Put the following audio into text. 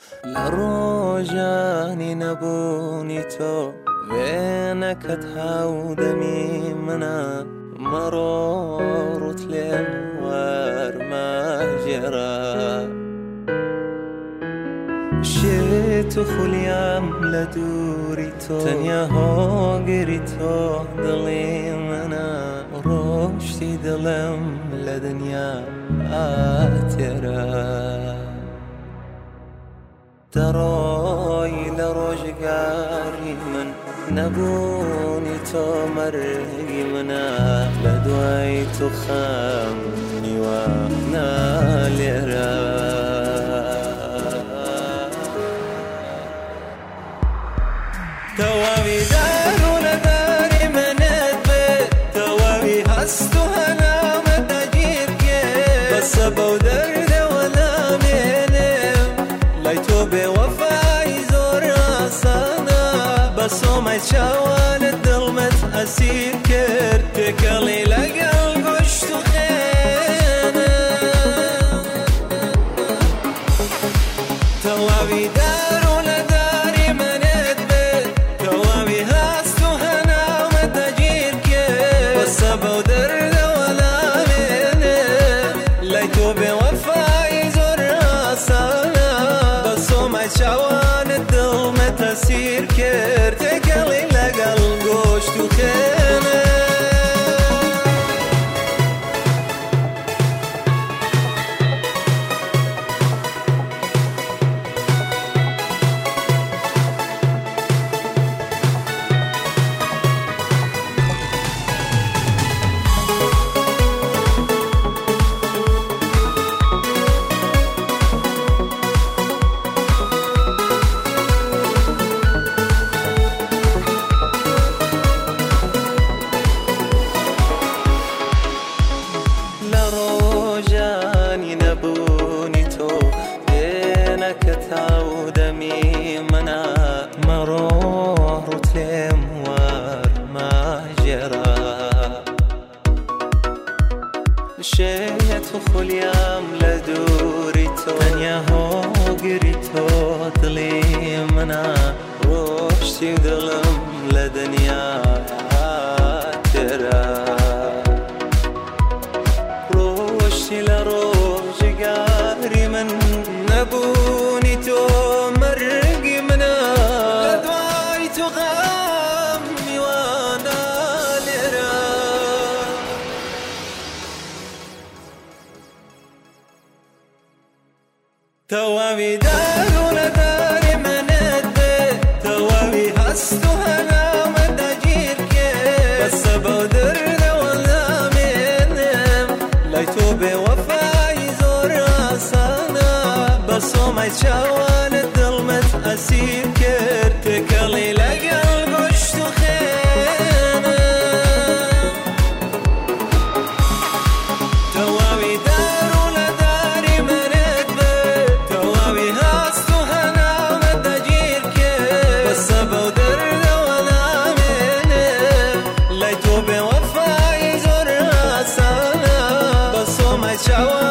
لروجاني نبوني تو وينك تهودمي منا مرور تلم وارما جرا شيتو خليام لدوري تو تنيا هوغري تو دلي منا روشتي دلم لدنيا آترا دراي لروجقاري من نبوني تو مرقي منا لدواي تخامني وانا لرا توابي دارو لداري من البيت توابي هستو هلا متاجير كيف بس بودرد ولا مينم لايتو بوفاي زور راسانا بسو ما يتشاوان الدلمت أسير كرتك اللي لقى القشت خينا توابي دارو لداري من البيت توابي هاستو هنا ومتاجير كيف بس بودرد ولا مينم لايتو بوفاي زور راسانا بسو ما يتشاوان الدلمت أسير كرتك اللي لقى القشت خينا لروجاني نبوني تو بينك تعودمي منا مرور تلم وار ما جرى شيت خليام لدوري تو تنيا هوغري تو دلي منا روشتي دلم لدنيا ترى لروجقاري من نبوني تو مرقي منا لدواي تغامي وانا لرا توابي دارو لداري من البيت توابي هستو هلا متاجير كيف بس بودرد ولا منم لايتو بوفاي زور راسانا بسو ما يتشاوان الدلمت أسير كرتك اللي لقى القشت خينا توابي دارو لداري من البيت توابي هاستو هنا ومتاجير كيف بس بودرد ولا منم لايتو بوفاي زور راسانا بسو ما يتشاوان